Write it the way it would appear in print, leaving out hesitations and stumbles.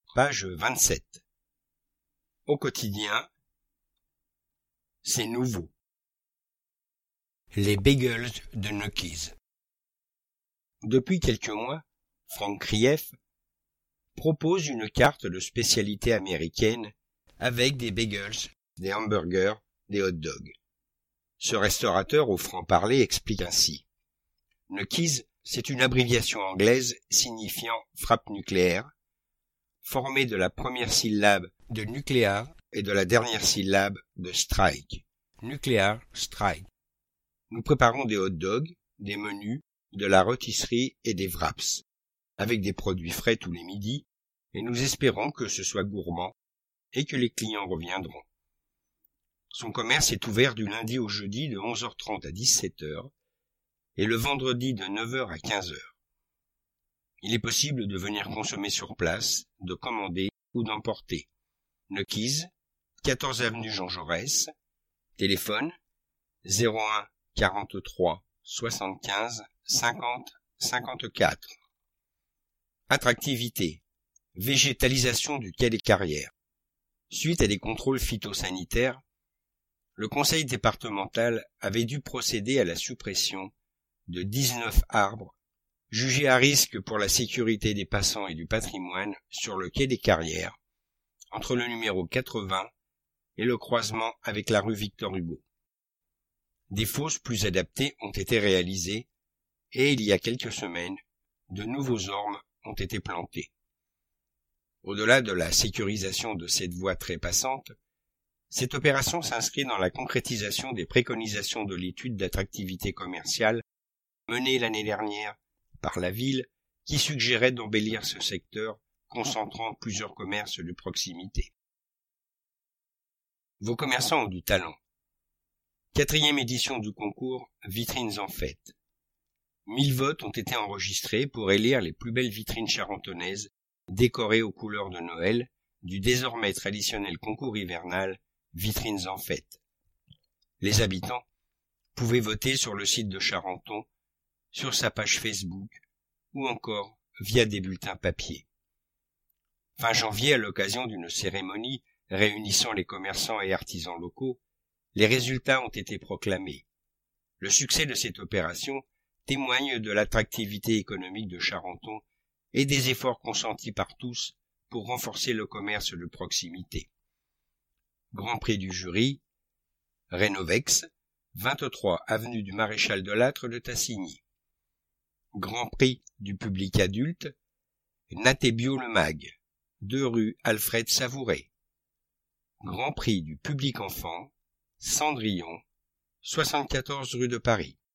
Page 27. Au quotidien, c'est nouveau. Les bagels de Nucky's. Depuis quelques mois, Frank Krief propose une carte de spécialité américaine avec des bagels, des hamburgers, des hot dogs. Ce restaurateur au franc-parler explique ainsi. Nucky's, c'est une abréviation anglaise signifiant frappe nucléaire, formée de la première syllabe de nucléaire et de la dernière syllabe de strike. Nuclear strike. Nous préparons des hot dogs, des menus, de la rôtisserie et des wraps, avec des produits frais tous les midis, et nous espérons que ce soit gourmand et que les clients reviendront. Son commerce est ouvert du lundi au jeudi de 11h30 à 17h et le vendredi de 9h à 15h. Il est possible de venir consommer sur place, de commander ou d'emporter. Nucky's, 14 avenue Jean Jaurès, téléphone 01 43 75 50 54. Attractivité, végétalisation du quai des Carrières. Suite à des contrôles phytosanitaires, le conseil départemental avait dû procéder à la suppression de 19 arbres jugés à risque pour la sécurité des passants et du patrimoine sur le quai des Carrières, entre le numéro 80 et le croisement avec la rue Victor Hugo. Des fosses plus adaptées ont été réalisées et il y a quelques semaines, de nouveaux ormes ont été plantés. Au-delà de la sécurisation de cette voie très passante, cette opération s'inscrit dans la concrétisation des préconisations de l'étude d'attractivité commerciale menée l'année dernière par la ville qui suggérait d'embellir ce secteur concentrant plusieurs commerces de proximité. Vos commerçants ont du talent. 4e édition du concours Vitrines en fête. 1000 votes ont été enregistrés pour élire les plus belles vitrines charentonnaises décorées aux couleurs de Noël du désormais traditionnel concours hivernal Vitrines en fête. Les habitants pouvaient voter sur le site de Charenton, sur sa page Facebook ou encore via des bulletins papier. Fin janvier, à l'occasion d'une cérémonie réunissant les commerçants et artisans locaux, les résultats ont été proclamés. Le succès de cette opération témoigne de l'attractivité économique de Charenton et des efforts consentis par tous pour renforcer le commerce de proximité. Grand prix du jury, Rénovex, 23 avenue du Maréchal de Lattre de Tassigny. Grand prix du public adulte, Natébio Le Mag, 2 rue Alfred Savouret. Grand prix du public enfant, Cendrillon, 74 rue de Paris.